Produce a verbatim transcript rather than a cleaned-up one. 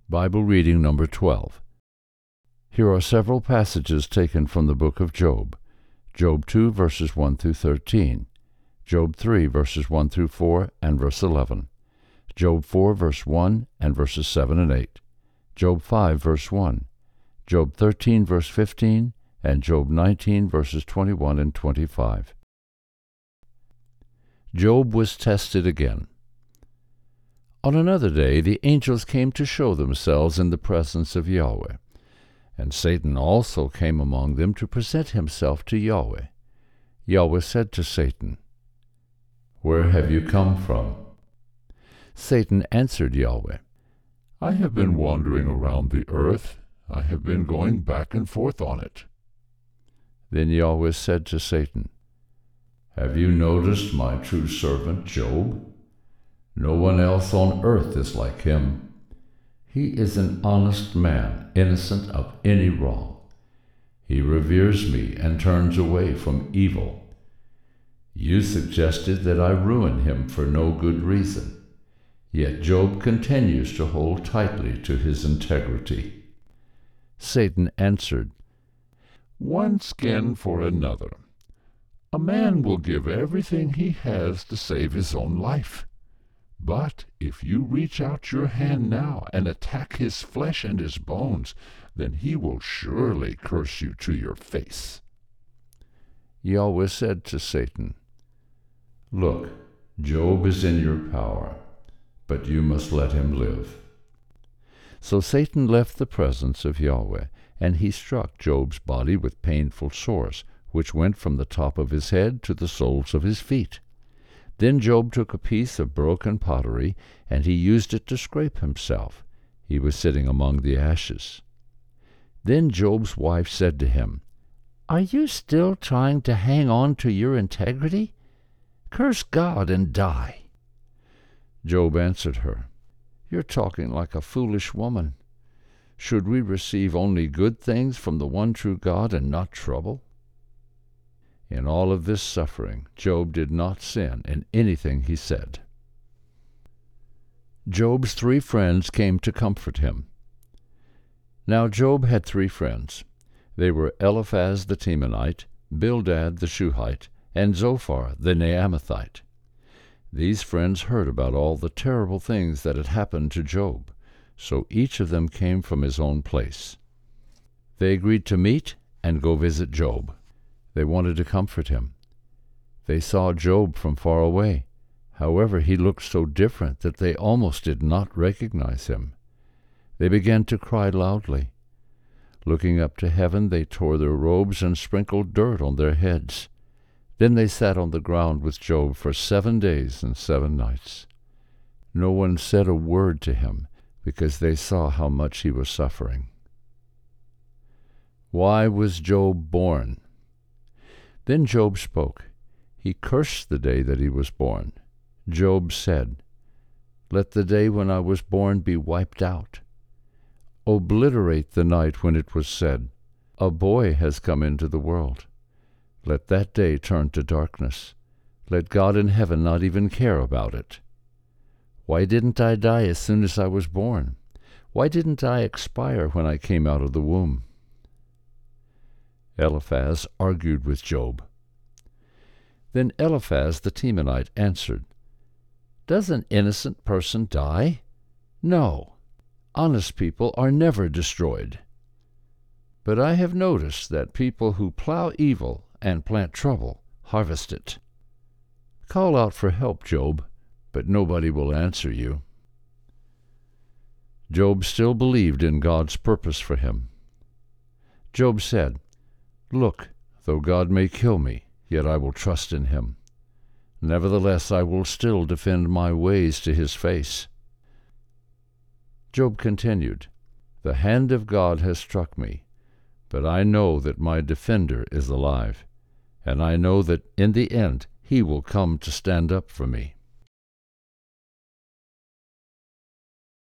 Bible reading number twelve. Here are several passages taken from the book of Job. Job two, verses one through thirteen. Job three, verses one through four and verse eleven. Job four, verse one and verses seven and eight. Job five, verse one. Job thirteen, verse fifteen, and Job nineteen, verses twenty-one and twenty-five. Job was tested again. On another day the angels came to show themselves in the presence of Yahweh, and Satan also came among them to present himself to Yahweh. Yahweh said to Satan, "Where have you come from?" Satan answered Yahweh, "I have been wandering around the earth. I have been going back and forth on it." Then Yahweh said to Satan, "Have you noticed my true servant Job? No one else on earth is like him. He is an honest man, innocent of any wrong. He reveres me and turns away from evil. You suggested that I ruin him for no good reason, yet Job continues to hold tightly to his integrity." Satan answered, "One skin for another. A man will give everything he has to save his own life. But if you reach out your hand now and attack his flesh and his bones, then he will surely curse you to your face." Yahweh said to Satan, "Look, Job is in your power, but you must let him live." So Satan left the presence of Yahweh, and he struck Job's body with painful sores, which went from the top of his head to the soles of his feet. Then Job took a piece of broken pottery, and he used it to scrape himself. He was sitting among the ashes. Then Job's wife said to him, "Are you still trying to hang on to your integrity? Curse God and die." Job answered her, "You're talking like a foolish woman. Should we receive only good things from the one true God and not trouble?" In all of this suffering, Job did not sin in anything he said. Job's three friends came to comfort him. Now Job had three friends. They were Eliphaz the Temanite, Bildad the Shuhite, and Zophar the Naamathite. These friends heard about all the terrible things that had happened to Job, so each of them came from his own place. They agreed to meet and go visit Job. They wanted to comfort him. They saw Job from far away. However, he looked so different that they almost did not recognize him. They began to cry loudly. Looking up to heaven, they tore their robes and sprinkled dirt on their heads. Then they sat on the ground with Job for seven days and seven nights. No one said a word to him, because they saw how much he was suffering. Why was Job born? Then Job spoke. He cursed the day that he was born. Job said, "Let the day when I was born be wiped out. Obliterate the night when it was said, 'A boy has come into the world.' Let that day turn to darkness. Let God in heaven not even care about it. Why didn't I die as soon as I was born? Why didn't I expire when I came out of the womb?" Eliphaz argued with Job. Then Eliphaz the Temanite answered, "Does an innocent person die? No. Honest people are never destroyed. But I have noticed that people who plow evil and plant trouble harvest it. Call out for help, Job, but nobody will answer you." Job still believed in God's purpose for him. Job said, "Look, though God may kill me, yet I will trust in him. Nevertheless, I will still defend my ways to his face." Job continued, "The hand of God has struck me, but I know that my defender is alive, and I know that in the end he will come to stand up for me."